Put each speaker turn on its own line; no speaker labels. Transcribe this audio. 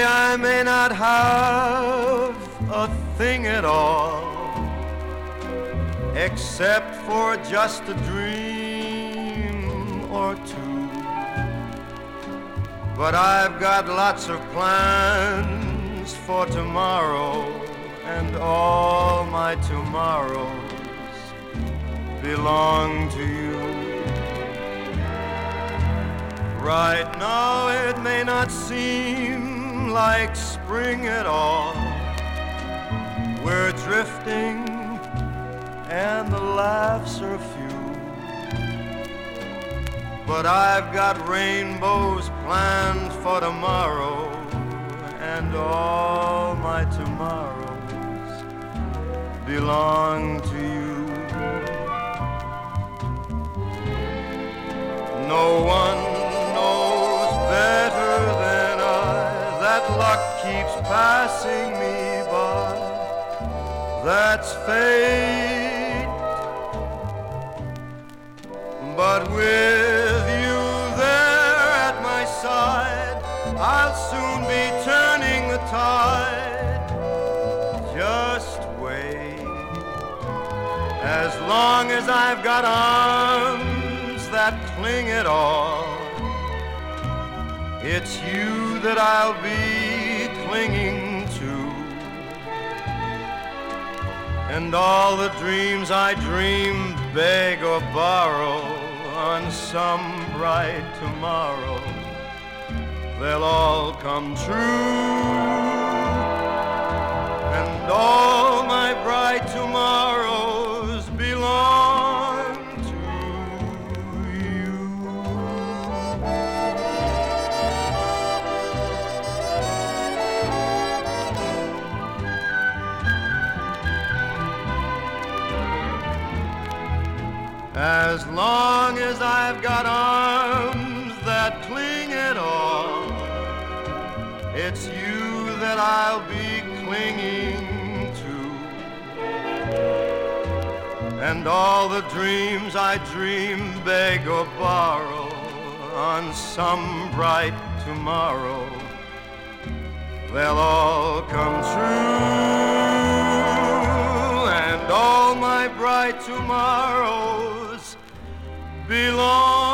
I may not have a thing at all, except for just a dream or two. But I've got lots of plans for tomorrow, and all my tomorrows belong to you. Right now it may not seem like spring at all. We're drifting and the laughs are few, but I've got rainbows planned for tomorrow, and all my tomorrows belong to you. No one knows better than I that luck keeps passing me by. That's fate. But with you there at my side, I'll soon be turning the tide. Just wait. As long as I've got arms that cling at all, it's you that I'll be clinging to. And all the dreams I dream, beg or borrow, on some bright tomorrow, they'll all come true. And all my bright tomorrows belong to you. As long as I've got arms that cling at all, it's you that I'll be clinging to. And all the dreams I dream, beg or borrow, on some bright tomorrow, they'll all come true. And all my bright tomorrows belong